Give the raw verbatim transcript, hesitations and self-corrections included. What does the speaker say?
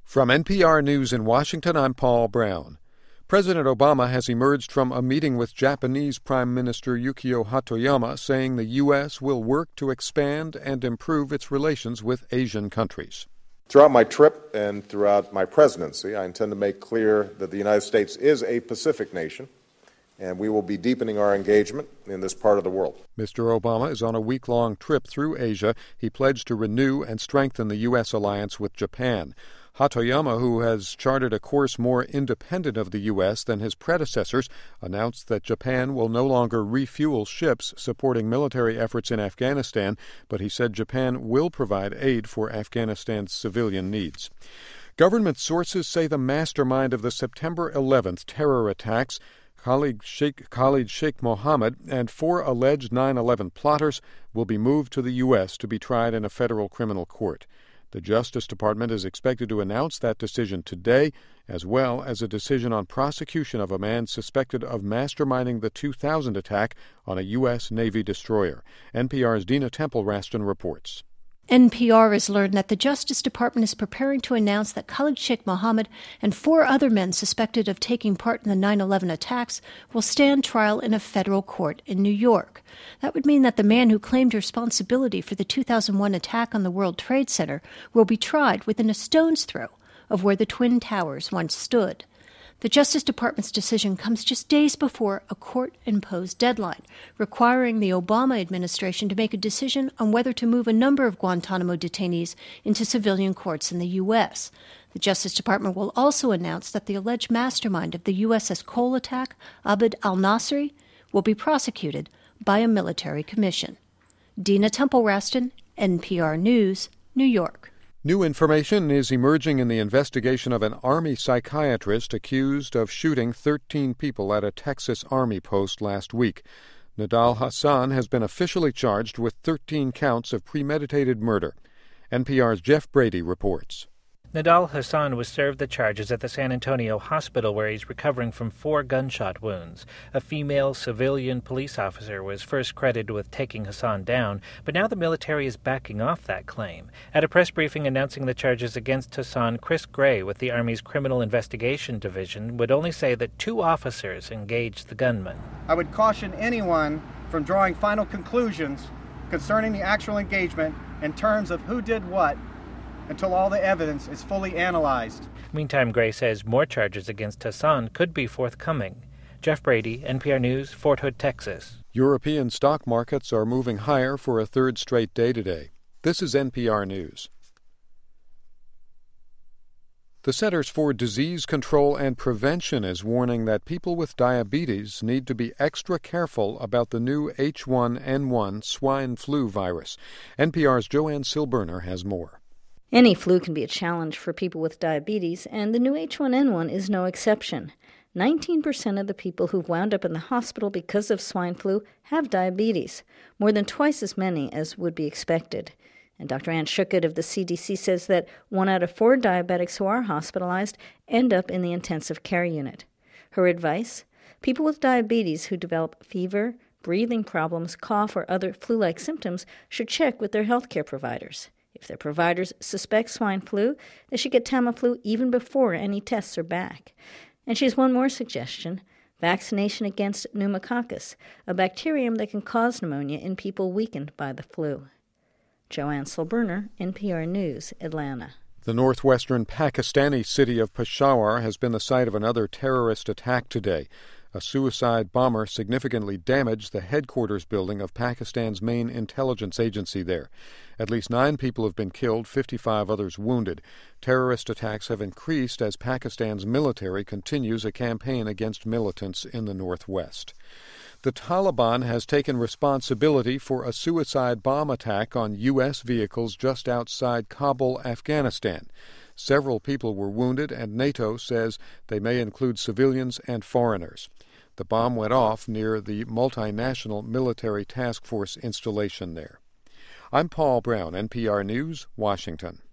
From N P R News in Washington, I'm Paul Brown. President Obama has emerged from a meeting with Japanese Prime Minister Yukio Hatoyama, saying the U S will work to expand and improve its relations with Asian countries. Throughout my trip and throughout my presidency, I intend to make clear that the United States is a Pacific nation, and we will be deepening our engagement in this part of the world. Mister Obama is on a week-long trip through Asia. He pledged to renew and strengthen the U S alliance with Japan. Hatoyama, who has charted a course more independent of the U S than his predecessors, announced that Japan will no longer refuel ships supporting military efforts in Afghanistan, but he said Japan will provide aid for Afghanistan's civilian needs. Government sources say the mastermind of the September eleventh terror attacks, Khalid Sheikh, Khalid Sheikh Mohammed, and four alleged nine eleven plotters will be moved to the U S to be tried in a federal criminal court. The Justice Department is expected to announce that decision today, as well as a decision on prosecution of a man suspected of masterminding the two thousand attack on a U S Navy destroyer. N P R's Dina Temple-Raston reports. N P R has learned that the Justice Department is preparing to announce that Khalid Sheikh Mohammed and four other men suspected of taking part in the nine eleven attacks will stand trial in a federal court in New York. That would mean that the man who claimed responsibility for the two thousand one attack on the World Trade Center will be tried within a stone's throw of where the Twin Towers once stood. The Justice Department's decision comes just days before a court-imposed deadline, requiring the Obama administration to make a decision on whether to move a number of Guantanamo detainees into civilian courts in the U S. The Justice Department will also announce that the alleged mastermind of the U S S Cole attack, Abd al-Nasri, will be prosecuted by a military commission. Dina Temple-Raston, N P R News, New York. New information is emerging in the investigation of an Army psychiatrist accused of shooting thirteen people at a Texas Army post last week. Nidal Hasan has been officially charged with thirteen counts of premeditated murder. N P R's Jeff Brady reports. Nidal Hasan was served the charges at the San Antonio hospital where he's recovering from four gunshot wounds. A female civilian police officer was first credited with taking Hasan down, but now the military is backing off that claim. At a press briefing announcing the charges against Hasan, Chris Gray with the Army's Criminal Investigation Division would only say that two officers engaged the gunman. I would caution anyone from drawing final conclusions concerning the actual engagement in terms of who did what until all the evidence is fully analyzed. Meantime, Gray says more charges against Hasan could be forthcoming. Jeff Brady, N P R News, Fort Hood, Texas. European stock markets are moving higher for a third straight day today. This is N P R News. The Centers for Disease Control and Prevention is warning that people with diabetes need to be extra careful about the new H one N one swine flu virus. N P R's Joanne Silberner has more. Any flu can be a challenge for people with diabetes, and the new H one N one is no exception. nineteen percent of the people who've wound up in the hospital because of swine flu have diabetes, more than twice as many as would be expected. And Doctor Ann Schuchat of the C D C says that one out of four diabetics who are hospitalized end up in the intensive care unit. Her advice? People with diabetes who develop fever, breathing problems, cough, or other flu-like symptoms should check with their healthcare providers. If their providers suspect swine flu, they should get Tamiflu even before any tests are back. And she has one more suggestion: vaccination against pneumococcus, a bacterium that can cause pneumonia in people weakened by the flu. Joanne Silberner, N P R News, Atlanta. The northwestern Pakistani city of Peshawar has been the site of another terrorist attack today. A suicide bomber significantly damaged the headquarters building of Pakistan's main intelligence agency there. At least nine people have been killed, fifty-five others wounded. Terrorist attacks have increased as Pakistan's military continues a campaign against militants in the northwest. The Taliban has taken responsibility for a suicide bomb attack on U S vehicles just outside Kabul, Afghanistan. Several people were wounded, and NATO says they may include civilians and foreigners. The bomb went off near the multinational military task force installation there. I'm Paul Brown, N P R News, Washington.